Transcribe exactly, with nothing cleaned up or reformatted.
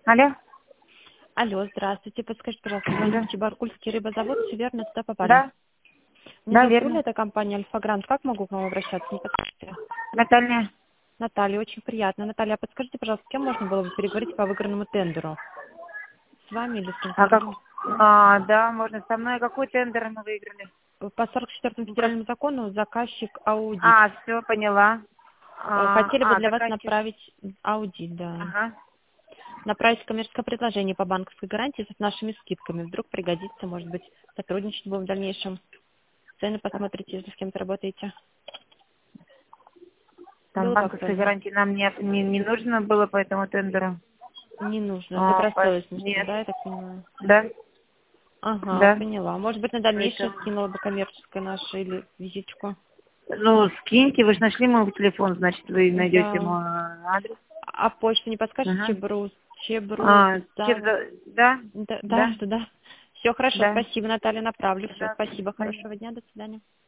Алло? Алло, здравствуйте. Подскажите, пожалуйста, Да. звоню Чебаркульский рыбозавод, все верно, туда попали. Да? Меня Да, зовут Юля, верно. это компания Альфа-Грант. Как могу к вам обращаться? Не подскажите. Наталья. Наталья, очень приятно. Наталья, а подскажите, пожалуйста, с кем можно было бы переговорить по выигранному тендеру? С вами или с кем-то А как? другим? А, да, можно со мной. Какой тендер мы выиграли? По сорок четвёртому Ну, как? федеральному закону заказчик аудит. А, все, поняла. Э, А, Хотели бы а, для вас заказчик. направить аудит, да. Ага. Направить коммерческое предложение по банковской гарантии с нашими скидками. Вдруг пригодится, может быть, сотрудничать будем в дальнейшем. Цены посмотрите, если с кем-то работаете. Там Было бы банковской актуально? гарантии нам не, не, не нужно было по этому тендеру. Не нужно. А, по- Добросовестностью, нет. да, я так понимаю? Да? Ага, Да. поняла. Может быть, на дальнейшее Поэтому. скинула бы коммерческое наше или визитку. Ну, скиньте, вы же нашли мой телефон, значит, вы найдете Да. мой адрес. А почту не подскажете? Ага. Чебрус. А, Чебрузава. че- да? Да, да, Да? да. Все хорошо, Да. спасибо, Наталья, направлю. Все, Да. спасибо, Да. хорошего дня, до свидания.